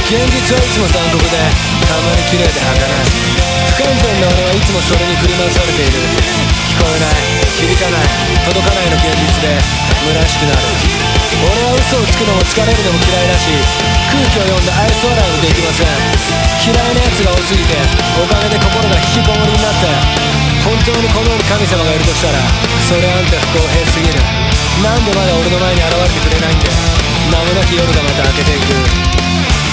現実はいつも残酷でたまに綺麗で儚い。不完全な俺はいつもそれに振り回されている。聞こえない、響かない、届かないの現実で虚しくなる。俺は嘘をつくのも疲れるのも嫌いだし、空気を読んで愛想笑いもできません。嫌いな奴が多すぎておかげで心が引きこもりになって、本当にこの世に神様がいるとしたらそれあんた不公平すぎる。なんでまだ俺の前に現れてくれないんだよ。名もなき夜がまた明けていく。